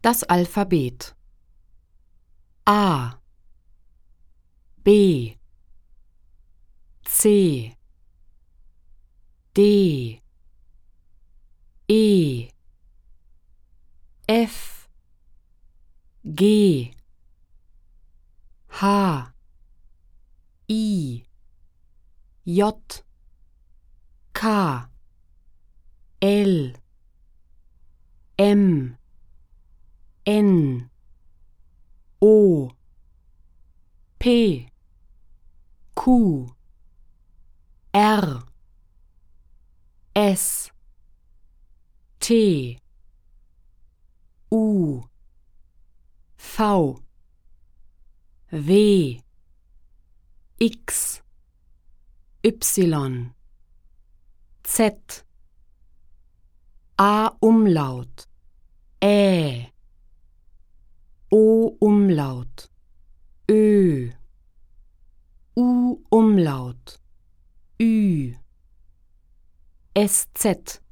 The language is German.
Das Alphabet: A, B, C, D, E, F, G, H, I, J, K, L, M, N, O, P, Q, R, S, T, U, V, W, X, Y, Z, A-Umlaut, Ä, O-Umlaut, Ö, U-Umlaut, Ü, SZ.